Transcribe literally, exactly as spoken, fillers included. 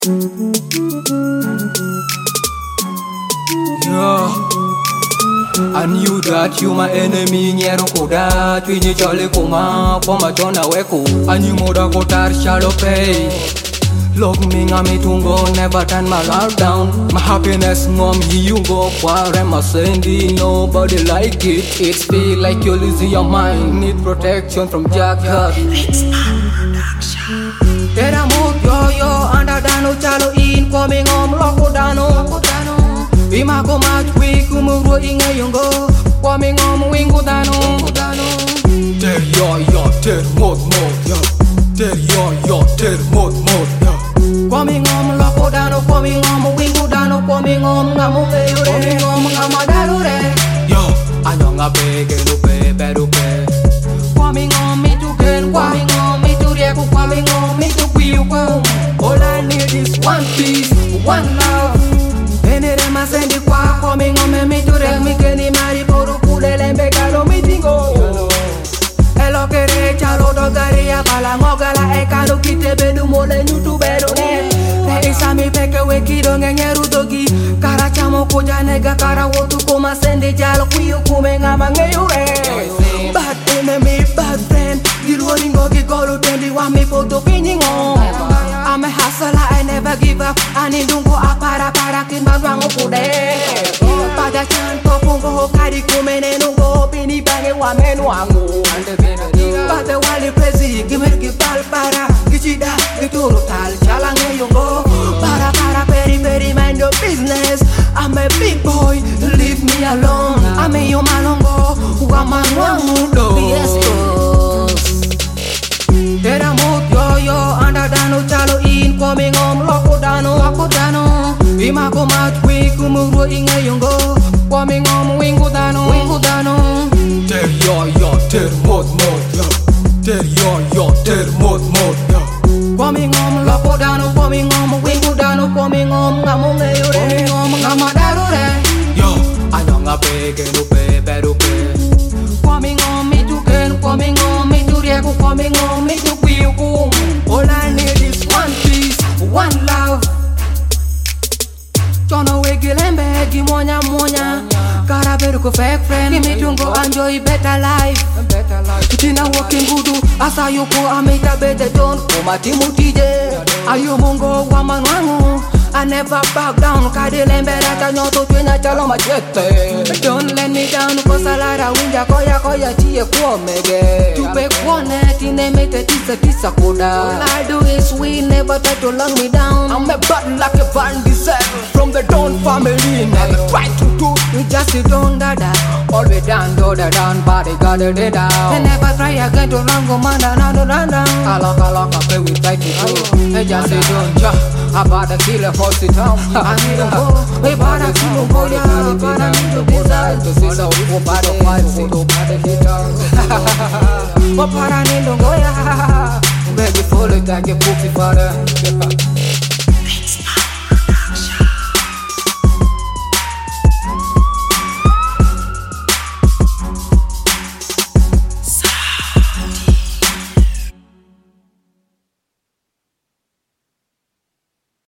Yeah, I knew that you my enemy. Nyero koda, twinye chale kuma, poma chona weko. I knew moda kotar shallow pay. Look me ngami tungo, never turn my life down. My happiness ngom you go far and my sandy. Nobody like it. It feel like you're losing your mind. Need protection from Jackal. Tera mood yo yo anda dano chalo in coming om loko dano. Ima ko mat wi kumuro inga yongo coming om wingu dano. Ter yo yo ter mod mod yo. Ter yo yo ter mod mod yo. Coming om loko dano coming om wingu dano coming om ngamu beure coming om ngamadalo re. Yo anyo ngabe gelu pe beru pe. Coming om me to get coming om me to reku coming om me to quiu go. All I need is one peace, one love. Enere masendi kwa coming om me to rek mi keni mari poru kudele mbegalo mitingo. Elo kere chalo dogari ya bala ngogala ekalo kite bedu mole nyutu bedu ne. Te isami peke wekido ngenyeru dogi. Kara chamo kuja nega kara wotu kuma sendi jalo kuyu kume ngama ngeyure. Bad enemy, bad friend. Giruani ngogi golu tendi wa mi foto pinyingo. I'm a hustler, I never give up. Ani dungo apara para kimbango kude. Pada chanto pungo kari kumene nungo pini bange wa menu angu. Pada wali prezi gimer gipal para gichida gituru tal chalange yongo. Para para peri peri mind your business. I'm a big boy, leave me alone. I'm a yomalongo, waman wamudo. Tera mood yo yo anda dano chalo in coming om loko dano loko dano. Ima ko mat wi kumuro inga yongo coming om wingu dano wingu dano. Ter yo yo ter mod mod yo. Ter yo yo ter mod mod yo. Coming om loko dano coming om wingu dano coming om ngamu ngeyure coming om ngamadalo re. Yo anyo ngabe gelu pe beru pe. Coming on me to get coming on me to reku coming on me to quiu kum. All I need is one peace, one love. Chono wegilembe gimonya monya. Kara beru ko fake friend. Give me tungo enjoy better life. Tina walking gudu asa yuko amita bete don koma timutije. Ayo mongo wa manwangu. I never back down. Kadile mbelata nyoto twina chalo machete. Don't let me down cause a lot of winja koya koya tiye kuomege. Tupe kuone tine mete tisa tisa koda. All I do is win, never try to lock me down. I'm a bad like a Van Diesel from the Don family. Never try to do we just don't dada. Always down, do the down, body got it down. And never try again to run go man down, down, down, down. Alok alok ape we try to do. I just don't ja. About to kill a horse in town. I need a go. We bought a kill a go. Yeah, but I need to decide to see so we go by the five. We go by the hit down. But I need to go. Yeah, baby, full of that get poopy father.